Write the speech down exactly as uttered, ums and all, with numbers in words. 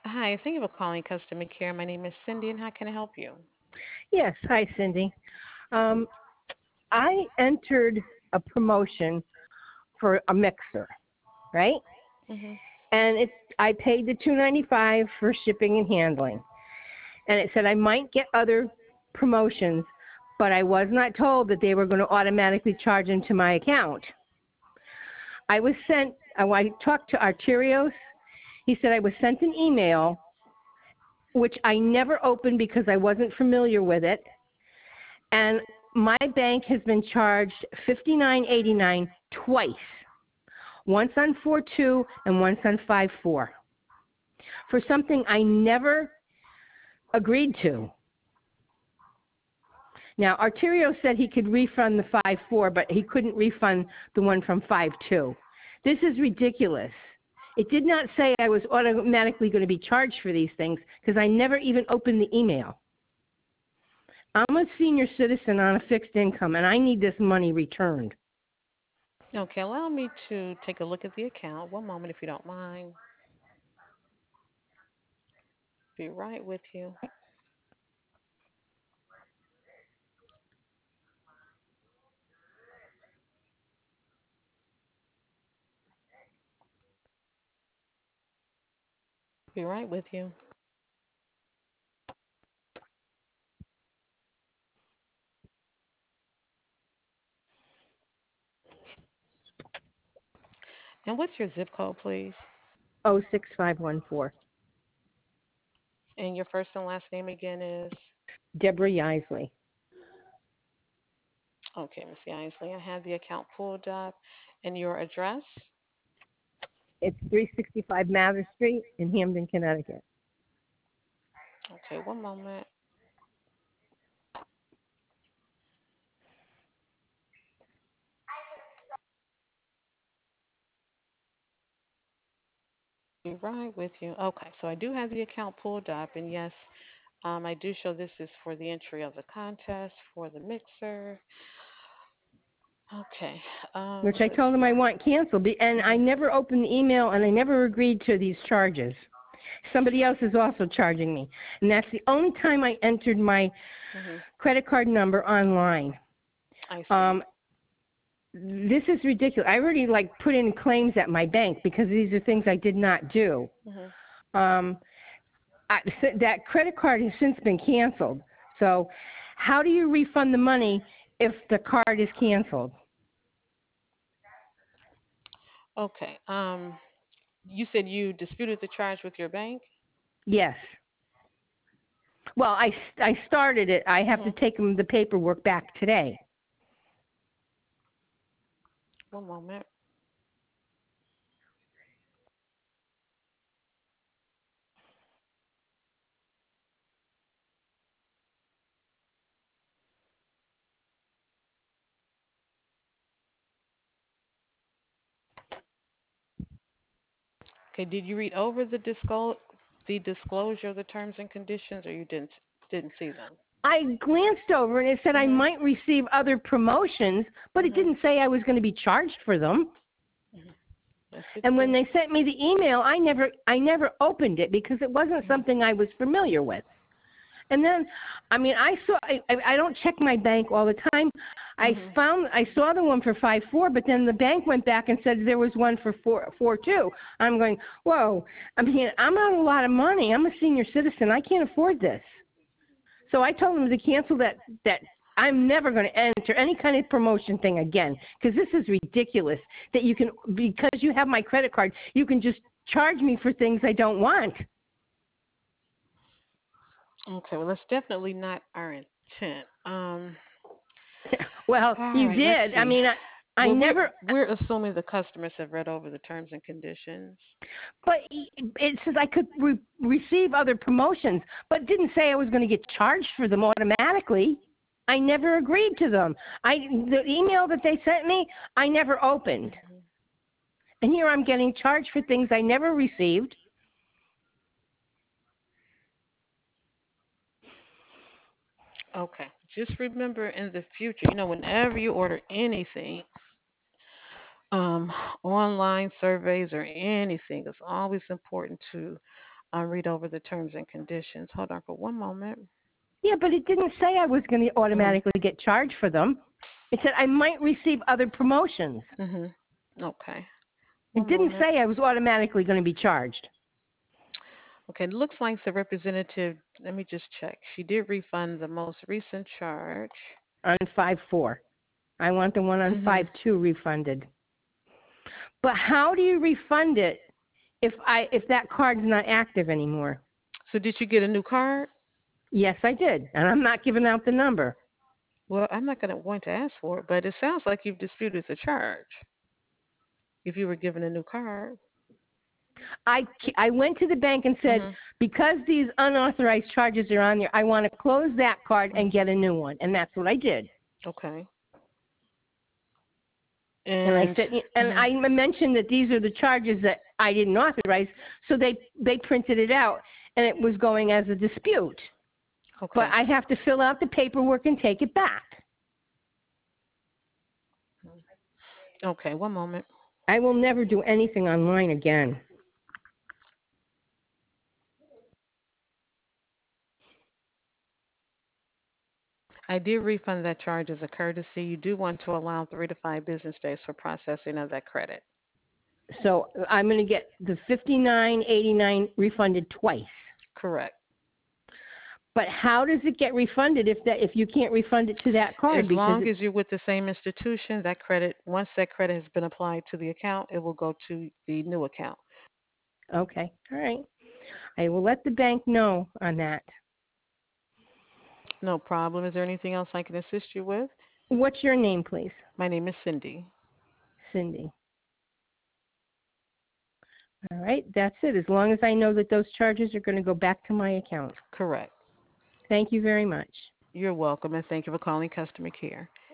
Hi, thank you for calling customer care. My name is Cindy, and how can I help you? Yes, hi Cindy. Um, I entered a promotion for a mixer, right? Mhm. And it I paid the two ninety five for shipping and handling, and it said I might get other promotions, but I was not told that they were going to automatically charge into my account. I was sent. I I talked to Arterios. He said I was sent an email, which I never opened because I wasn't familiar with it, and my bank has been charged fifty nine eighty nine twice, once on four two and once on five four, for something I never agreed to. Now, Arterio said he could refund the five four, but he couldn't refund the one from five two. This is ridiculous. It did not say I was automatically going to be charged for these things because I never even opened the email. I'm a senior citizen on a fixed income, and I need this money returned. Okay, allow me to take a look at the account. One moment, if you don't mind. Be right with you. Be right with you. And what's your zip code, please? Oh six five one four. And your first and last name again is? Deborah Yisley. Okay, Miss Isley. I have the account pulled up. And your address? It's three sixty-five Mather Street in Hamden, Connecticut. Okay, one moment. Be right with you. Okay, so I do have the account pulled up, and yes, um, I do show this is for the entry of the contest for the mixer. Okay. Which Um, I let's told him see. I want canceled. And I Mhm. never opened the email, and I never agreed to these charges. Somebody else is also charging me, and that's the only time I entered my Mhm. credit card number online. I see. Um, this is ridiculous. I already like put in claims at my bank because these are things I did not do. Mhm. Um, I, that credit card has since been canceled. So, how do you refund the money if the card is canceled? Okay. Um, you said you disputed the charge with your bank. Yes. Well, I, I started it. I have to Mhm. take them the paperwork back today. One moment. Okay. Did you read over the disclose the disclosure of the terms and conditions, or you didn't didn't see them? I glanced over and it said I Mhm. might receive other promotions, but it Mhm. didn't say I was going to be charged for them. Mhm. Yes, it And when did. they sent me the email, I never I never opened it because it wasn't Mhm. something I was familiar with. And then, I mean, I saw I, I I don't check my bank all the time. I Mhm. found I saw the one for five four, but then the bank went back and said there was one for four four two. I'm going, whoa! I mean, I'm out a lot of money. I'm a senior citizen. I can't afford this. So I told them to cancel that that. I'm never going to enter any kind of promotion thing again because this is ridiculous that you can, because you have my credit card, you can just charge me for things I don't want. Okay. Well, that's definitely not our intent. Um. Well, All you right. Let's did. I see. mean, I, I Well, we're never, we're assuming the customers have read over the terms and conditions. but it says I could re- receive other promotions, but it didn't say I was going to get charged for them automatically. I never agreed to them. I the email that they sent me, I never opened. Mhm. And here I'm getting charged for things I never received. Okay. Just remember in the future, you know, whenever you order anything, um, online surveys or anything, it's always important to uh, read over the terms and conditions. Hold on for one moment. Yeah, but it didn't say I was going to automatically mm-hmm. get charged for them. It said I might receive other promotions. Mhm. Okay. One it didn't moment. say I was automatically going to be charged. Okay, it looks like the representative, let me just check. She did refund the most recent charge. On five four. I want the one on mm-hmm. five two refunded. But how do you refund it if I if that card's not active anymore? So did you get a new card? Yes, I did. And I'm not giving out the number. Well, I'm not going to want to ask for it, but it sounds like you've disputed the charge if you were given a new card. I, I went to the bank and said, mm-hmm. because these unauthorized charges are on there, I want to close that card and get a new one. And that's what I did. Okay. And, and I said, and mm-hmm. I mentioned that these are the charges that I didn't authorize, so they, they printed it out, and it was going as a dispute. Okay. But I have to fill out the paperwork and take it back. Okay, one moment. I will never do anything online again. I did refund that charge as a courtesy. You do want to allow three to five business days for processing of that credit. So I'm going to get the fifty-nine eighty-nine refunded twice. Correct. But how does it get refunded if that if you can't refund it to that card? As long as you're with the same institution, that credit, once that credit has been applied to the account, it will go to the new account. Okay. All right. I will let the bank know on that. No problem. Is there anything else I can assist you with? What's your name, please? My name is Cindy. Cindy. All right. That's it. As long as I know that those charges are going to go back to my account. Correct. Thank you very much. You're welcome, and thank you for calling customer care.